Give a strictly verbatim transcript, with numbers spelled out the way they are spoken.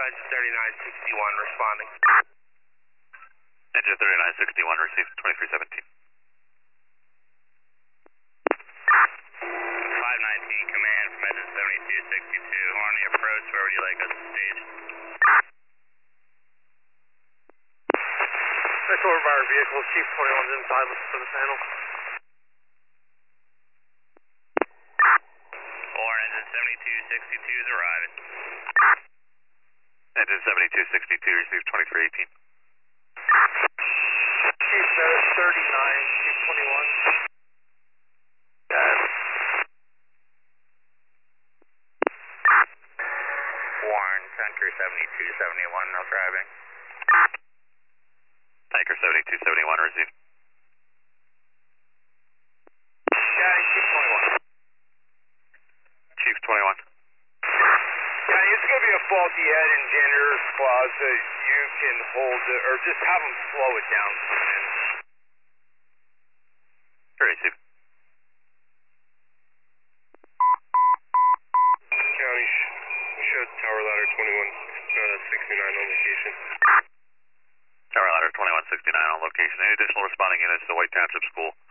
Engine thirty-nine sixty-one responding. Engine thirty-nine sixty-one received twenty-three seventeen. five nineteen command from engine seventy-two sixty-two. On the approach, where would you like us to stage? That's over by our vehicle. Chief twenty-one's inside looking for the panel. Or engine seventy-two sixty-two is arriving. Engine seventy-two sixty-two received twenty-three eighteen. Chief thirty-nine, Chief twenty-one. Got it. Warren, Tanker seventy-two seventy-one, no driving. Tanker seventy-two seventy-one received. County, Chief twenty-one. Chief twenty-one. County, it's going to be a faulty head in Jander's Plaza. You can hold it, or just have them slow it down for a minute. Sure, received. County, showed tower ladder twenty-one sixty-nine on location. Tower ladder twenty-one sixty-nine on location. Any additional responding units to White Township School?